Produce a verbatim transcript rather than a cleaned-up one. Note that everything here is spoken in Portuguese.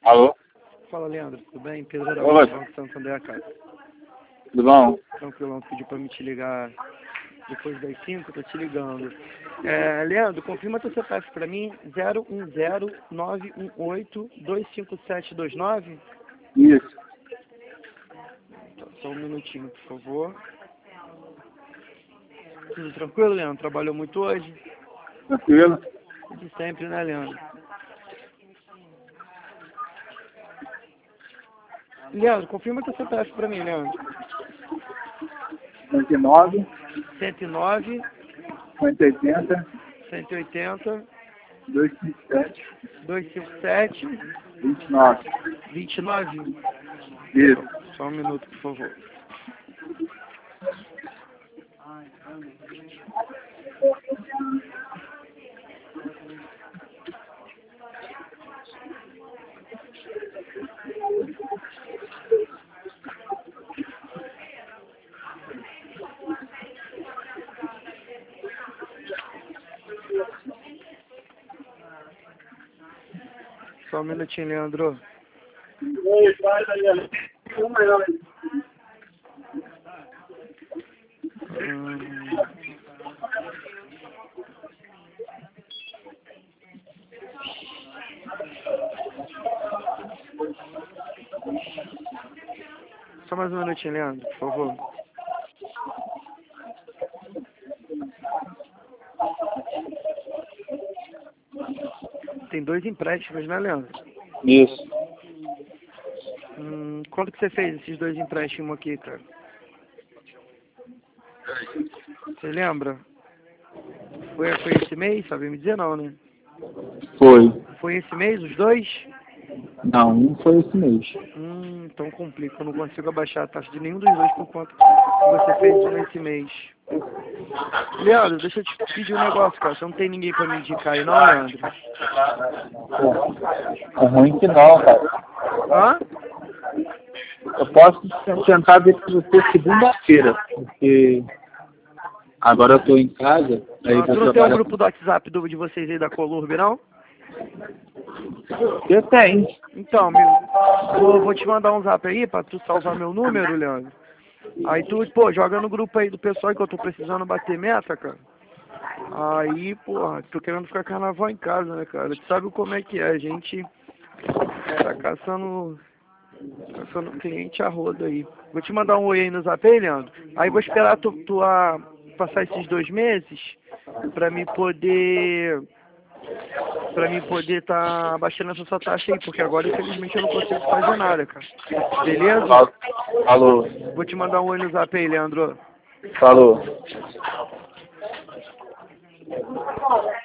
Alô? Fala, Leandro, tudo bem? Pedro Oi. Araújo, Banco Santander, cara. Tudo bom? Tranquilão, pediu pra me te ligar depois das cinco, tô te ligando. É, Leandro, confirma teu C P F pra mim, zero um zero nove um oito dois cinco sete dois nove. Isso. Então, só um minutinho, por favor. Tudo tranquilo, Leandro? Trabalhou muito hoje? Tranquilo? De sempre, né, Leandro? Leandro, confirma teu C P F pra mim, Leandro. cinquenta e nove, cento e nove, cento e oitenta, cento e oitenta, duzentos e cinquenta e sete, duzentos e cinquenta e sete, vinte e nove. vinte e nove. Isso. Só um minuto, por favor. Só um minutinho, Leandro. Oi, vai, Daniel. Hum... Só mais um minutinho, Leandro, por favor. Tem dois empréstimos, né, Leandro? Isso. Hum, quando que você fez esses dois empréstimos aqui, cara? Você lembra? Foi, foi esse mês, sabe me dizer não, né? Foi. Foi esse mês, os dois? Não, um foi esse mês. Hum, então complica, eu não consigo abaixar a taxa de nenhum dos dois por conta que você fez um nesse mês. Leandro, deixa eu te pedir um negócio, cara. Você não tem ninguém pra me indicar aí não, Leandro? É ruim que não, cara. Hã? Eu posso tentar ver se você segunda-feira, porque agora eu tô em casa, aí Ah, vou tu não tem um trabalhar. grupo do WhatsApp do, de vocês aí da Colurb, não? Eu tenho. Então, meu, vou, vou te mandar um zap aí pra tu salvar meu número, Leandro. Aí tu, pô, joga no grupo aí do pessoal que eu tô precisando bater meta, cara. Aí, porra, tô querendo ficar carnaval em casa, né, cara? Tu sabe como é que é, a gente tá caçando, caçando cliente a roda aí. Vou te mandar um oi aí no zap aí, Leandro. Aí vou esperar tu, tu a, passar esses dois meses pra me poder... Pra mim poder tá baixando essa sua taxa aí, porque agora infelizmente eu não consigo fazer nada, cara. Beleza? Alô. Vou te mandar um oi no zap aí, Leandro. Falou.